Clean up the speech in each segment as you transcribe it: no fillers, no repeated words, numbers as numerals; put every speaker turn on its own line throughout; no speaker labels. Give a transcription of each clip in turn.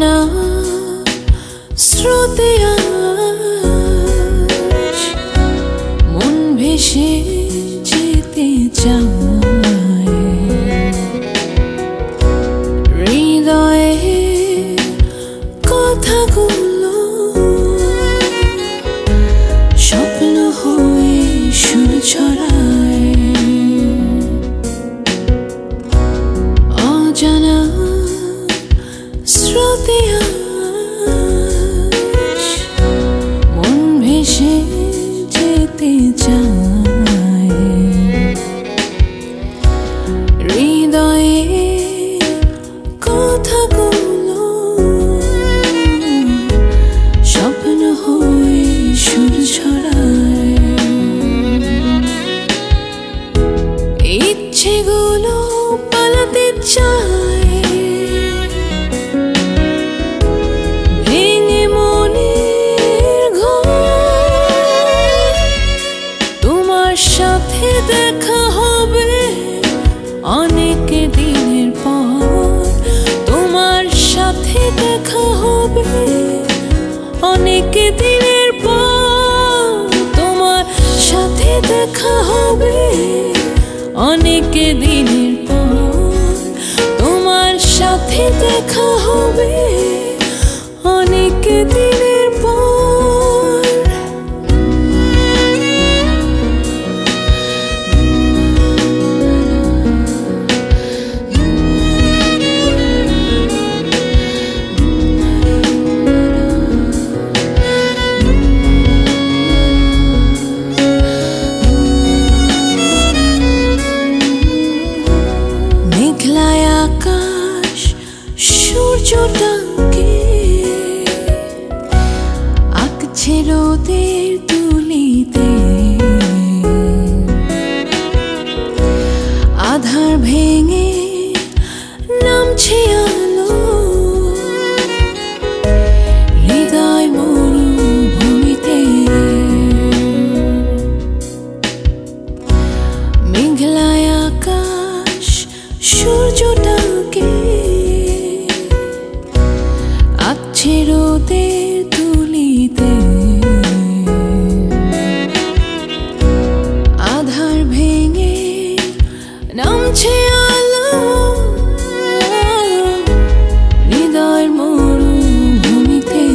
অজানা স্রোতে আজ মন ভেসে যেতে চায়, হৃদয়ে কথাগুলো স্বপ্ন হয়ে সুর ছড়ায়। অজানা স্রোতে আজ মন ভেসে যেতে চায়, হৃদয়ে কথাগুলো স্বপ্ন হয়ে সুর ছড়ায়। ইচ্ছেগুলো পালাতে চায়, ভেঙে মনের ঘর। তোমার সাথে দেখা হবে অনেক দিনের পর, তোমার সাথে দেখা হবে অনেক দিনের পর, তোমার সাথে দেখা হবে অনেক দিনের পর, তোমার সাথে দেখা হবে অনেক দিনের পর। মেঘলায় আকাশ সূর্যটাকে আঁকছে রোদের তুলিতে, আধার ভেঙে নামছে আলো, হৃদয় মরুভূমিতে। মেঘলায় আকাশ সূর্যটাকে আঁকছে রোদের তুলিতে, আধার ভেঙে নামছে আলো, হৃদয়ের মরুভূমিতে।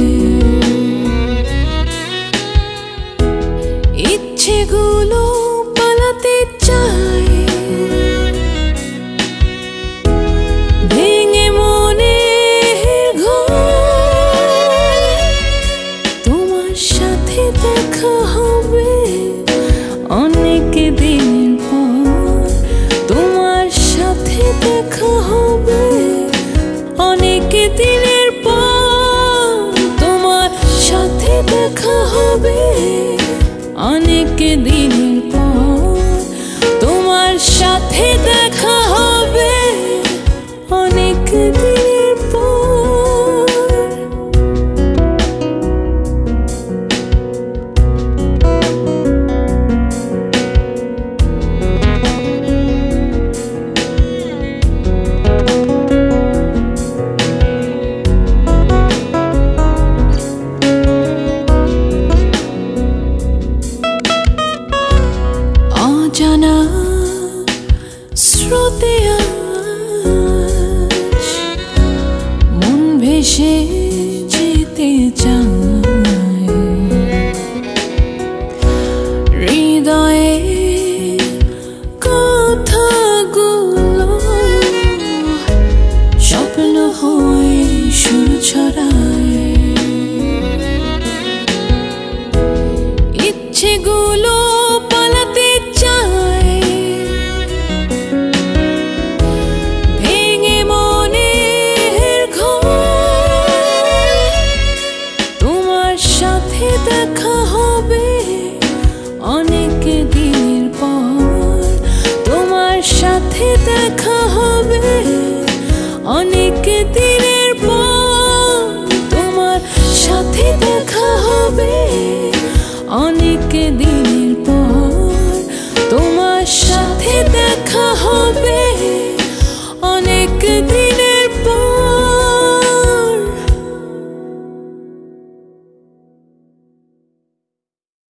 ইচ্ছেগুলো পালাতে চায়, ভেঙে মনের ঘর। তোমার সাথে দেখা হবে অনেক দিনের পর, তোমার সাথে দেখা হবে অনেক দিনের পর, তোমার সাথে দেখা হবে অনেক দিনের পর, তোমার সাথে দেখা হবে অনেক দিনের পর। অজানা স্রোতে আজ মন ভেসে যেতে চায়, হৃদয়ে কথাগুলো স্বপ্ন হয়ে সুর ছড়ায়। ইচ্ছেগুলো পালাতে চায়, ভেঙে মনের ঘর। তোমার সাথে দেখা হবে অনেক দিনের পর, তোমার সাথে দেখা হবে অনেক দিন